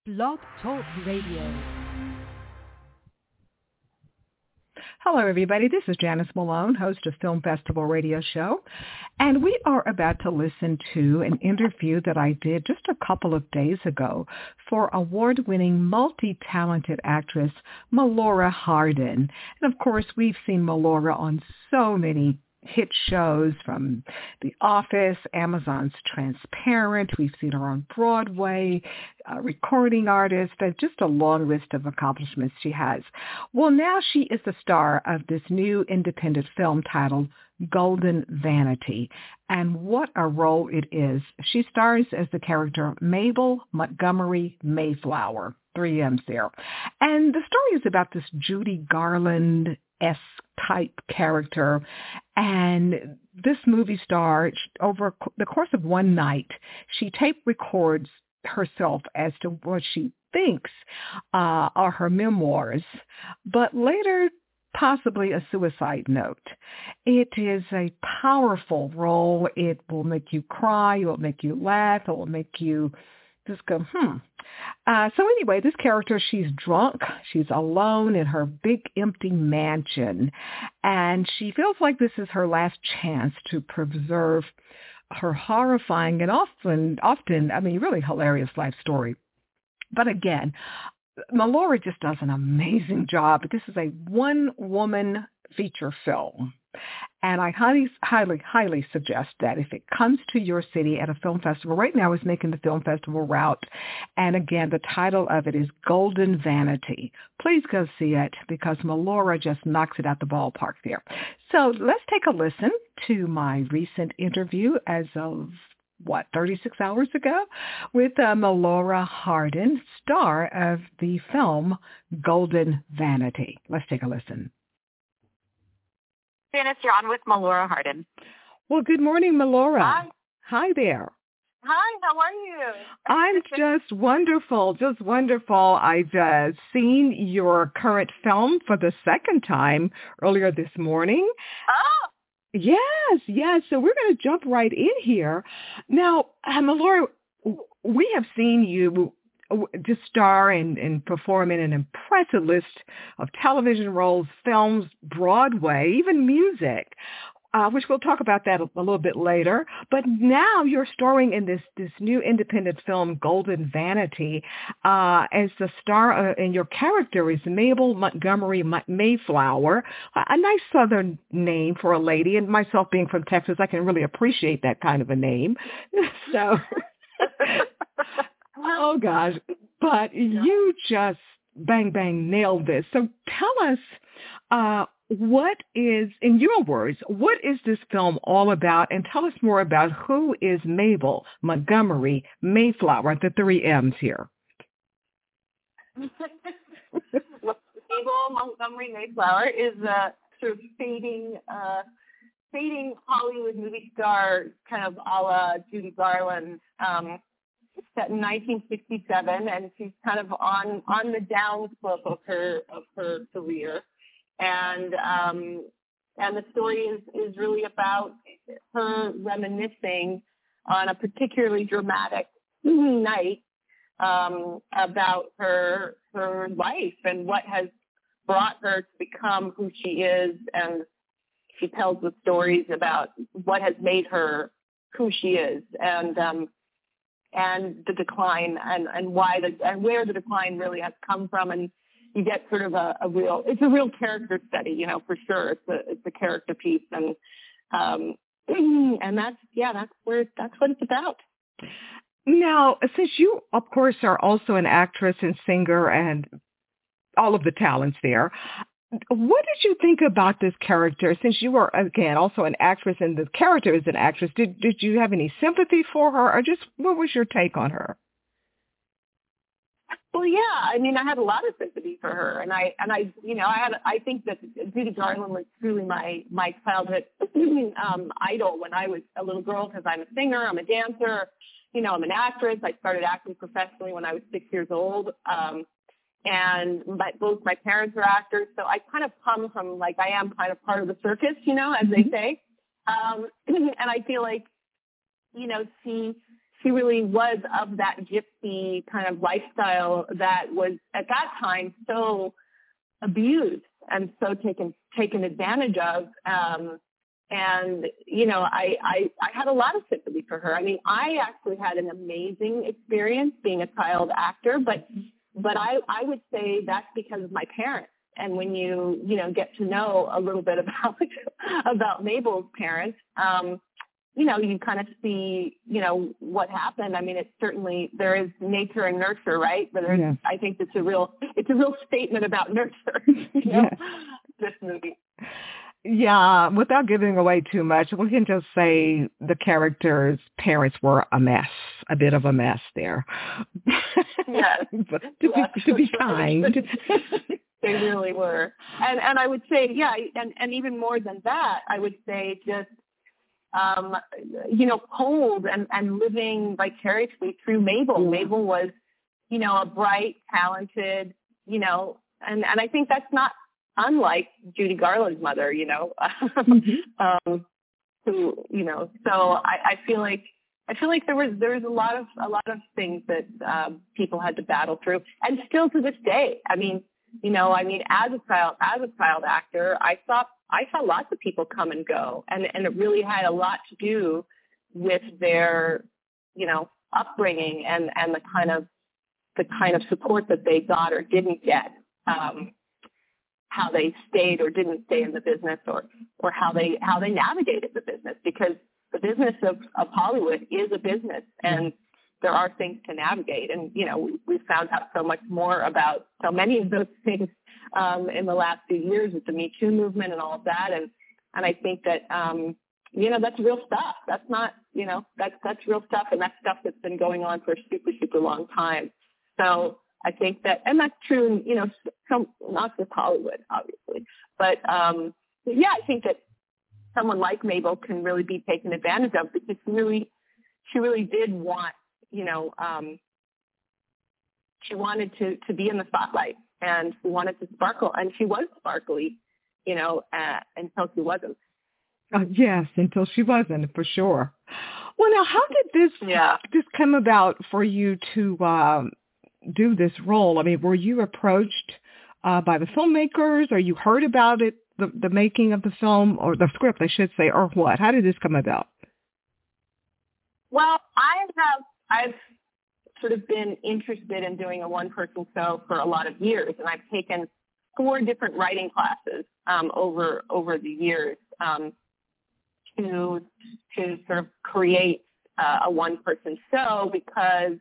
Blog Talk Radio. Hello, everybody. This is Janice Malone, host of Film Festival Radio Show, and we are about to listen to an interview that I did just a couple of days ago for award-winning, multi-talented actress Melora Hardin. And, of course, we've seen Melora on so many hit shows from The Office, Amazon's Transparent. We've seen her on Broadway, recording artist, just a long list of accomplishments she has. Well, now she is the star of this new independent film titled Golden Vanity. And what a role it is. She stars as the character Mabel Montgomery Mayflower. 3 M's there. And the story is about this Judy Garland-esque type character, and this movie star, over the course of one night, she tape records herself as to what she thinks are her memoirs, but later possibly a suicide note. It is a powerful role. It will make you cry. It will make you laugh. It will make you just go, So anyway, this character, she's drunk. She's alone in her big empty mansion, and she feels like this is her last chance to preserve her horrifying and often, really hilarious life story. But again, Melora just does an amazing job. This is a one-woman feature film. And I highly suggest that if it comes to your city at a film festival, right now is making the film festival route. And again, the title of it is Golden Vanity. Please go see it because Melora just knocks it out the ballpark there. So let's take a listen to my recent interview as of 36 hours ago with Melora Hardin, star of the film Golden Vanity. Let's take a listen. Janice, you're on with Melora Hardin. Well, good morning, Melora. Hi. Hi there. Hi, how are you? I'm just wonderful. I've seen your current film for the second time earlier this morning. Oh! Yes. So we're going to jump right in here. Now, Melora, we have seen you just star and perform in an impressive list of television roles, films, Broadway, even music, which we'll talk about that a little bit later. But now you're starring in this new independent film, Golden Vanity, as the star, and your character is Mabel Montgomery Mayflower, a nice Southern name for a lady. And myself being from Texas, I can really appreciate that kind of a name. So... Oh, gosh. But you just bang, nailed this. So tell us, what is, in your words, what is this film all about? And tell us more about who is Mabel Montgomery Mayflower, the 3 M's here. Mabel Montgomery Mayflower is a sort of fading Hollywood movie star, kind of a la Judy Garland, set in 1967, and she's kind of on the downslope of her career, and the story is really about her reminiscing on a particularly dramatic night about her life and what has brought her to become who she is, and she tells the stories about what has made her who she is, and the decline and why and where the decline really has come from, and you get sort of a real character study, for sure. It's a character piece, and that's what it's about. Now, since you, of course, are also an actress and singer and all of the talents there, what did you think about this character? Since you are, again, also an actress and the character is an actress, did you have any sympathy for her, or just what was your take on her? Well, yeah, I had a lot of sympathy for her, and I think that Judy Garland was truly my childhood idol when I was a little girl, because I'm a singer, I'm a dancer, I'm an actress. I started acting professionally when I was 6 years old. And both my parents are actors, so I kind of come from, I am kind of part of the circus, as they say. And I feel like, really was of that gypsy kind of lifestyle that was at that time so abused and so taken advantage of. And, you know, I had a lot of sympathy for her. I mean, I actually had an amazing experience being a child actor, but I would say that's because of my parents. And when you get to know a little bit about Mabel's parents, you know, you kind of see, you know, what happened. I mean, it's certainly, there is nature and nurture, right? But there's, I think it's a real statement about nurture, you know, this movie. Yeah, without giving away too much, we can just say the characters' parents were a mess, a bit of a mess there. Yes. But to be kind. They really were. And I would say, and even more than that, I would say just, you know, cold and living vicariously through Mabel. Yeah. Mabel was, you know, a bright, talented, you know, and I think that's not unlike Judy Garland's mother, you know, who, you know, so I feel like there was a lot of things that people had to battle through, and still to this day. I mean, as a child actor, I saw lots of people come and go, and it really had a lot to do with their, you know, upbringing and the kind of support that they got or didn't get. How they stayed or didn't stay in the business, or how they navigated the business, because the business of Hollywood is a business, and there are things to navigate. And, you know, we've found out so much more about so many of those things in the last few years with the Me Too movement and all of that. And I think that, you know, that's real stuff. That's not, you know, that's real stuff, and that's stuff that's been going on for a super, super long time. So I think that, and that's true, you know, not just Hollywood, obviously, but I think that someone like Mabel can really be taken advantage of, because she really did want, you know, she wanted to be in the spotlight, and she wanted to sparkle, and she was sparkly, you know, until she wasn't. Yes, until she wasn't, for sure. Well, now, how did this come about for you to do this role? I mean, were you approached by the filmmakers, or you heard about it, the making of the film, or the script, I should say, or what? How did this come about? Well, I've sort of been interested in doing a one-person show for a lot of years, and I've taken 4 different writing classes over the years to sort of create a one-person show, because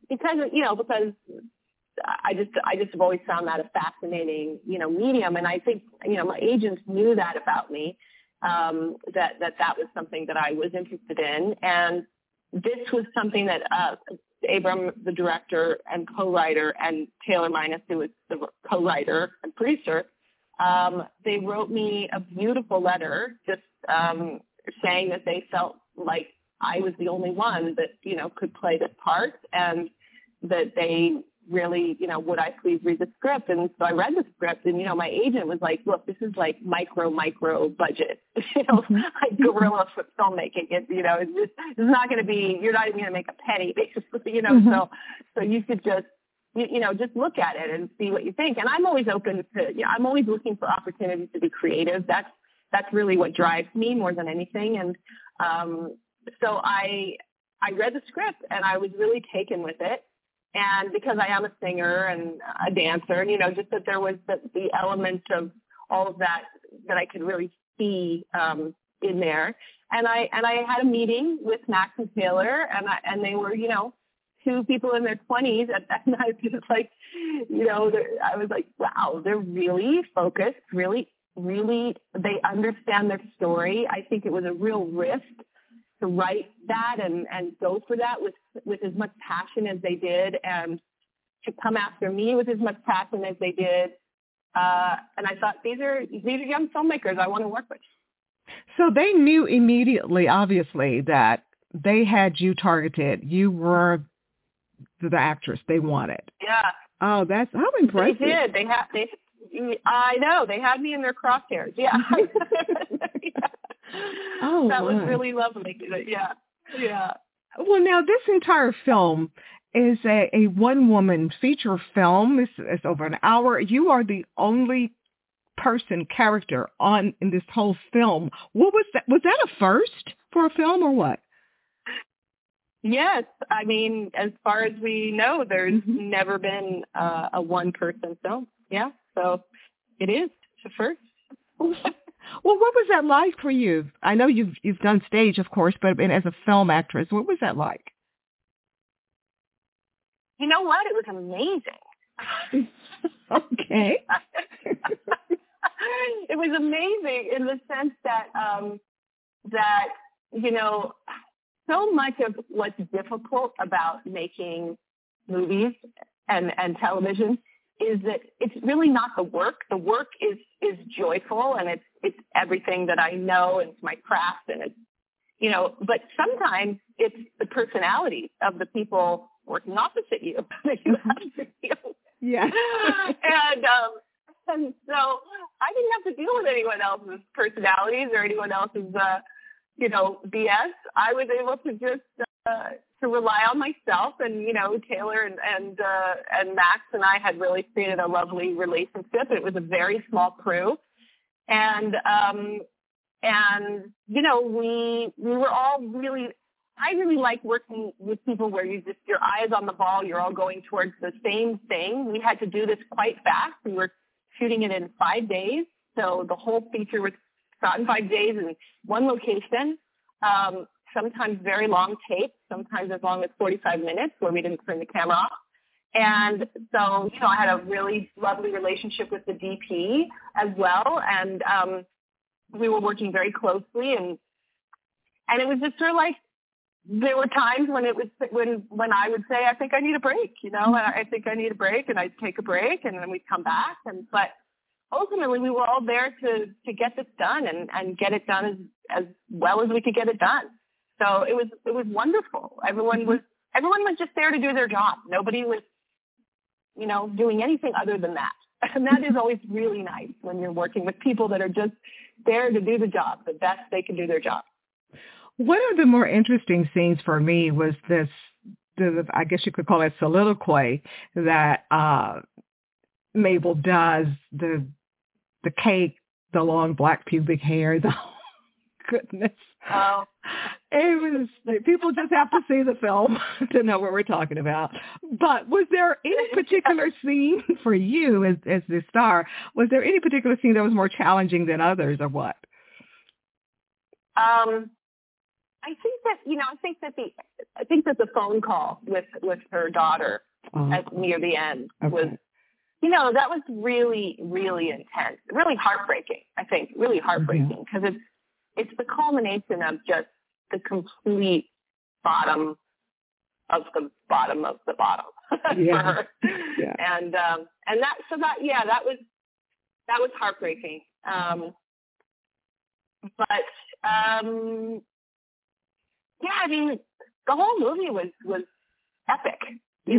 I just have always found that a fascinating, you know, medium. And I think, you know, my agents knew that about me, that was something that I was interested in. And this was something that Abram, the director and co-writer, and Taylor Minus, who was the co-writer and producer, they wrote me a beautiful letter just saying that they felt like I was the only one that, you know, could play this part, and that they really, you know, would I please read the script? And so I read the script, and, you know, my agent was like, look, this is like micro budget, you know, like guerrilla filmmaking. It's, you know, it's not going to be, you're not even going to make a penny, basically, you know, so you could just, you know, just look at it and see what you think. And I'm always open to, you know, I'm always looking for opportunities to be creative. That's really what drives me more than anything. And so I read the script, and I was really taken with it. And because I am a singer and a dancer, and, you know, just that there was the element of all of that I could really see in there. And I had a meeting with Max and Taylor, and they were, you know, 2 people in their 20s at that night. It was like, you know, I was like, wow, they're really focused, really, they understand their story. I think it was a real risk to write that and go for that with as much passion as they did, and to come after me with as much passion as they did. And I thought, these are young filmmakers I want to work with. So they knew immediately, obviously, that they had you targeted. You were the actress they wanted. Yeah. Oh, that's how impressive. They did. I know. They had me in their crosshairs. Yeah. Oh, that was really lovely. Yeah. Well, now this entire film is a one-woman feature film. It's over an hour. You are the only person character on in this whole film. What was that? Was that a first for a film or what? Yes, I mean, as far as we know, there's never been a one-person film. Yeah, so it is the first. Well, what was that like for you? I know you've done stage, of course, but as a film actress, what was that like? You know what? It was amazing. Okay. It was amazing in the sense that so much of what's difficult about making movies and television is that it's really not the work. The work is joyful, and it's everything that I know, and it's my craft, and it's, but sometimes it's the personality of the people working opposite you that you have to deal with. Yeah. And so I didn't have to deal with anyone else's personalities or anyone else's, BS. I was able to just to rely on myself, and Taylor and Max and I had really created a lovely relationship. It was a very small crew, and we were all really. I really like working with people where your eye is on the ball. You're all going towards the same thing. We had to do this quite fast. We were shooting it in 5 days, so the whole feature was shot in 5 days in one location. Sometimes very long tapes, sometimes as long as 45 minutes where we didn't turn the camera off. And so, I had a really lovely relationship with the DP as well. And we were working very closely. And it was just sort of like, there were times when when I would say, I think I need a break, and I think I need a break, and I'd take a break, and then we'd come back. But ultimately, we were all there to get this done and get it done as well as we could get it done. So it was wonderful. Everyone was just there to do their job. Nobody was, doing anything other than that. And that is always really nice when you're working with people that are just there to do the job the best they can do their job. One of the more interesting scenes for me was I guess you could call it soliloquy that Mabel does, the cake, the long black pubic hair, goodness. Oh. It was, people just have to see the film to know what we're talking about. But was there any particular scene for you as the star? Was there any particular scene that was more challenging than others, or what? I think that the phone call with her daughter near the end was, that was really, really intense, really heartbreaking. I think really heartbreaking because it's the culmination of just the complete bottom of the bottom of the bottom for her. Yeah. And that was heartbreaking. I mean, the whole movie was epic. It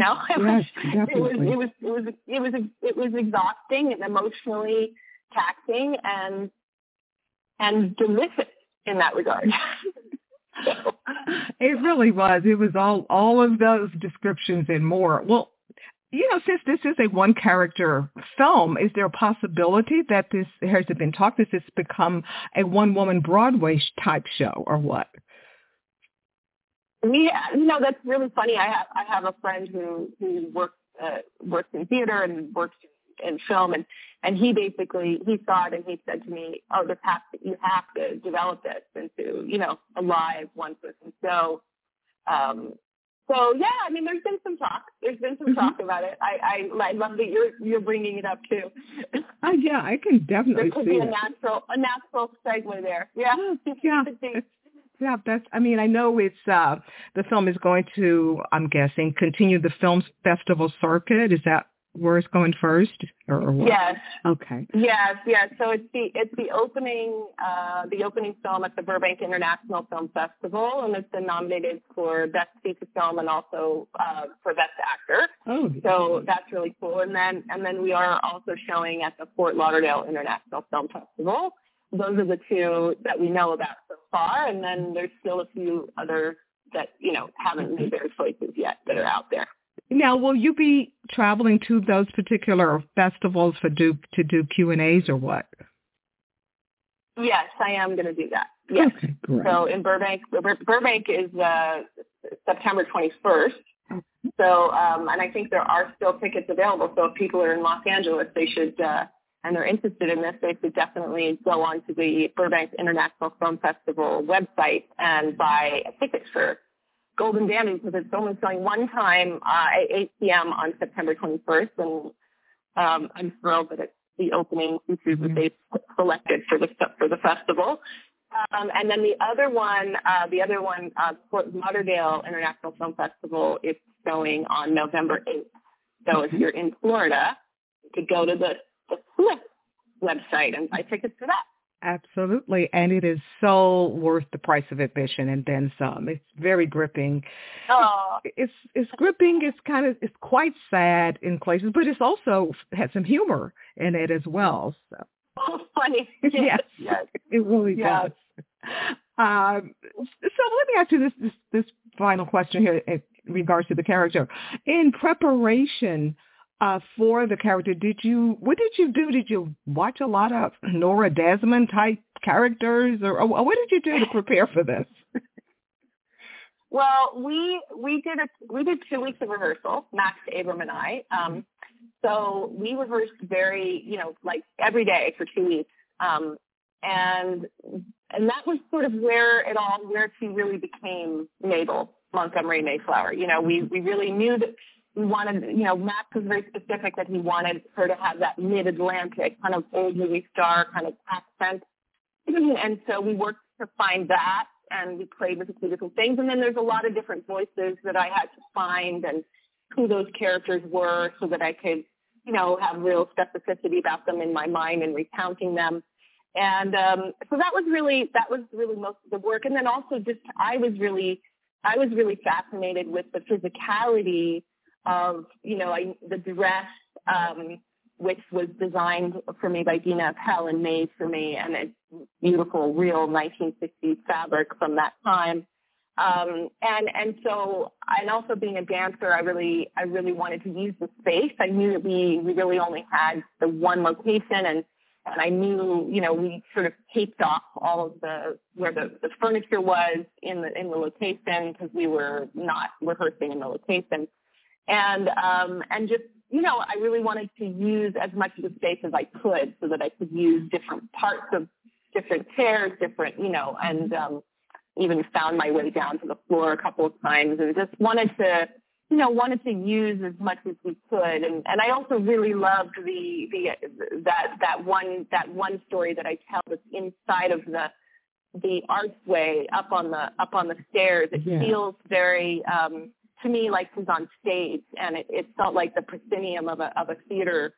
was exhausting and emotionally taxing and delicious in that regard. So. It really was. It was all of those descriptions and more. Well, since this is a one character film, is there a possibility that this, has it been talked, this has become a one woman Broadway type show, or what? Yeah, that's really funny. I have a friend who works in theater and works in film, and he saw it and he said to me, "Oh, you have to develop this into a live one person show." So yeah, I mean, there's been some talk. Talk about it. I love that you're bringing it up too. Yeah, I can definitely there could see be a natural segue there. Yeah. Yeah, I know it's, the film is going to, I'm guessing, continue the film festival circuit. Is that where it's going first, or what? Yes. Okay. Yes. So it's the opening film at the Burbank International Film Festival, and it's been nominated for Best Feature Film and also for Best Actor. Oh. So that's really cool. And then we are also showing at the Fort Lauderdale International Film Festival. Those are the two that we know about so far, and then there's still a few other haven't made their choices yet that are out there. Now, will you be traveling to those particular festivals to do Q&As or what? Yes, I am going to do that. Yes. Okay, great. So in Burbank is September 21st. So, and I think there are still tickets available. So if people are in Los Angeles, they should, and they're interested in this, they should definitely go on to the Burbank International Film Festival website and buy a ticket for Golden Dandy, because it's only showing one time at 8 p.m. on September 21st. And I'm thrilled that it's the opening features that they've selected for the festival. And then the other one, Fort Lauderdale International Film Festival, is showing on November 8th. So if you're in Florida, you could go to the Swift website and buy tickets for that. Absolutely, and it is so worth the price of admission and then some. It's very gripping. Oh, it's gripping. It's quite sad in places, but it's also has some humor in it as well. So. Oh, funny. Yes, it really does. So let me ask you this final question here in regards to the character. In preparation for the character, what did you do? Did you watch a lot of Nora Desmond type characters, or what did you do to prepare for this? Well, we did 2 weeks of rehearsal, Max, Abram, and I. So we rehearsed like every day for 2 weeks, and that was sort of where she really became Mabel Montgomery Mayflower. We really knew that. We wanted, Max was very specific that he wanted her to have that mid-Atlantic kind of old movie star kind of accent. And so we worked to find that, and we played with a few different things. And then there's a lot of different voices that I had to find and who those characters were so that I could, have real specificity about them in my mind and recounting them. And so that was really most of the work. And then also I was really fascinated with the physicality of, the dress, which was designed for me by Dina Appel and made for me, and a beautiful, real 1960s fabric from that time. And so, and also being a dancer, I really wanted to use the space. I knew that we really only had the one location, and I knew, we sort of taped off all of where the furniture was in the location, because we were not rehearsing in the location. And just, I really wanted to use as much of the space as I could so that I could use different parts of different chairs, and even found my way down to the floor a couple of times, and just wanted to use as much as we could. And I also really loved that one story that I tell that's inside of the archway up on the stairs. It feels very, to me, like she's on stage, and it felt like the proscenium of a theater,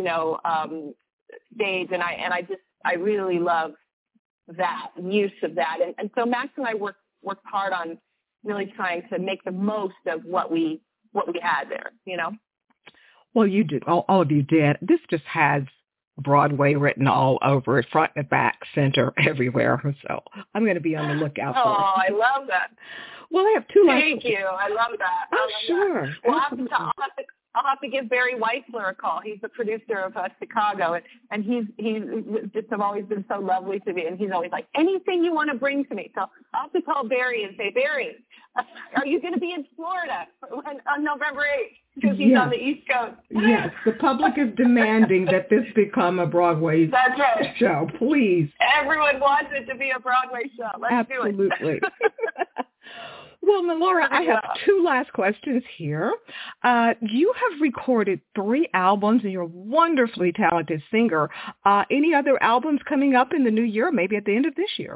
stage. And I really love that use of that. And so Max and I worked hard on really trying to make the most of what we had there, Well, you did. All of you did. This just has Broadway written all over it, front and back, center, everywhere. So I'm going to be on the lookout for it. Oh, I love that. Well, I have two. Thank you. I love that. Oh, sure. That. Well, I'll have to give Barry Weissler a call. He's the producer of Chicago, and he's just always been so lovely to me. And he's always like, anything you want to bring to me. So I'll have to call Barry and say, Barry, are you going to be in Florida on November 8th? Because he's on the East Coast. Yes, the public is demanding that this become a Broadway show. Please. Everyone wants it to be a Broadway show. Let's do it. Absolutely. Well, Melora, I have two last questions here. You have recorded 3 albums, and you're a wonderfully talented singer. Any other albums coming up in the new year, maybe at the end of this year?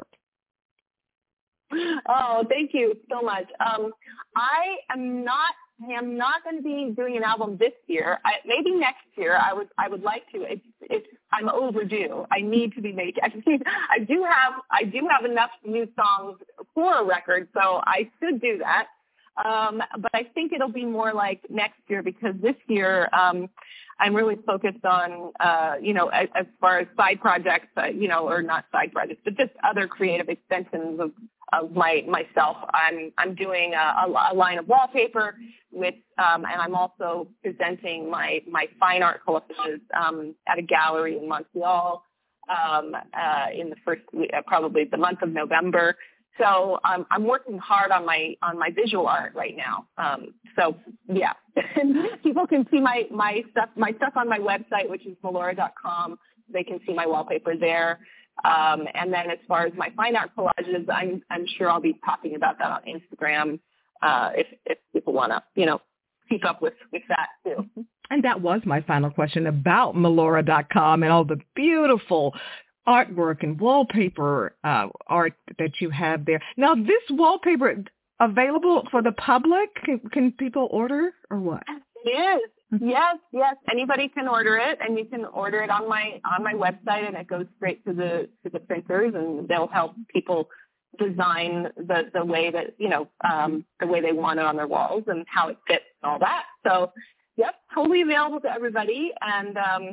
Oh, thank you so much. I am not going to be doing an album this year. Maybe next year. I would like to. I'm overdue. I need to be making. I do have enough new songs for a record, so I should do that. But I think it'll be more like next year, because this year I'm really focused on as far as side projects, or not side projects, but just other creative extensions myself. I'm doing a line of wallpaper with, and I'm also presenting my fine art collages at a gallery in Montreal in the first probably the month of November. So I'm working hard on my visual art right now. So yeah, people can see my stuff on my website, which is Melora.com. They can see my wallpaper there. And then as far as my fine art collages, I'm sure I'll be talking about that on Instagram if people want to, keep up with that too. And that was my final question about Melora.com and all the beautiful artwork and wallpaper art that you have there. Now, this wallpaper available for the public? Can people order or what? It is. Yes. Anybody can order it, and you can order it on my website, and it goes straight to the printers, and they'll help people design the way that the way they want it on their walls and how it fits and all that. So, yep, totally available to everybody, and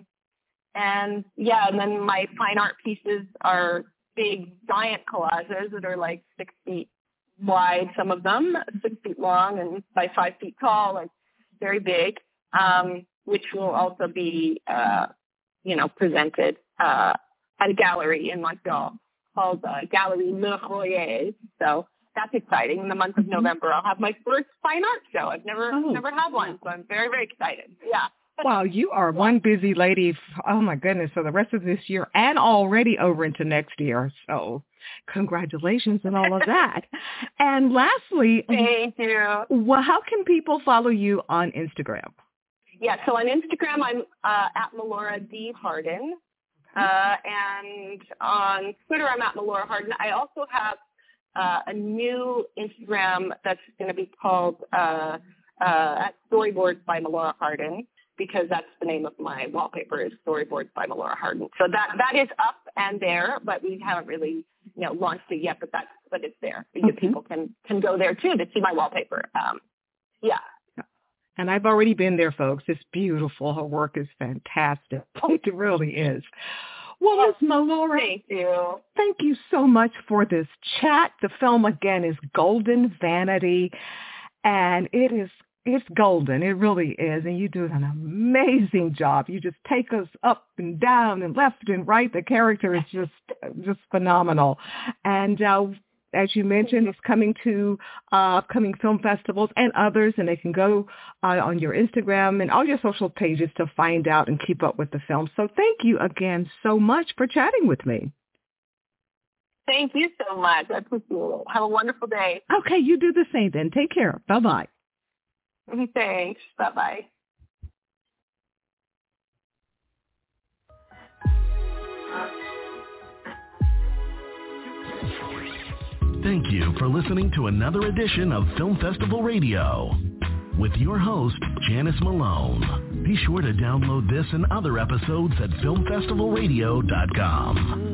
then my fine art pieces are big, giant collages that are like 6 feet wide, some of them 6 feet long and by 5 feet tall, like very big, which will also be, presented at a gallery in Montreal called Gallery Le Royer. So that's exciting. In the month of November, I'll have my first fine art show. I've never had one, so I'm very, very excited. Yeah. Wow, you are one busy lady. Oh, my goodness, for the rest of this year and already over into next year. So congratulations and all of that. And lastly, thank you. Well, how can people follow you on Instagram? Yeah, so on Instagram, I'm at Melora D. Hardin. And on Twitter, I'm at Melora Hardin. I also have a new Instagram that's going to be called at Storyboards by Melora Hardin, because that's the name of my wallpaper, is Storyboards by Melora Hardin. So that is up and there, but we haven't really launched it yet. But it's there. People can go there too to see my wallpaper. Yeah. And I've already been there, folks. It's beautiful. Her work is fantastic. It really is. Well, Ms. Melora, thank you so much for this chat. The film, again, is Golden Vanity, and it's golden. It really is. And you do an amazing job. You just take us up and down and left and right. The character is just phenomenal. And as you mentioned, it's coming to upcoming film festivals and others, and they can go on your Instagram and all your social pages to find out and keep up with the film. So thank you again so much for chatting with me. Thank you so much. I appreciate it. Have a wonderful day. Okay, you do the same then. Take care. Bye-bye. Thanks. Bye-bye. Thank you for listening to another edition of Film Festival Radio with your host, Janice Malone. Be sure to download this and other episodes at filmfestivalradio.com.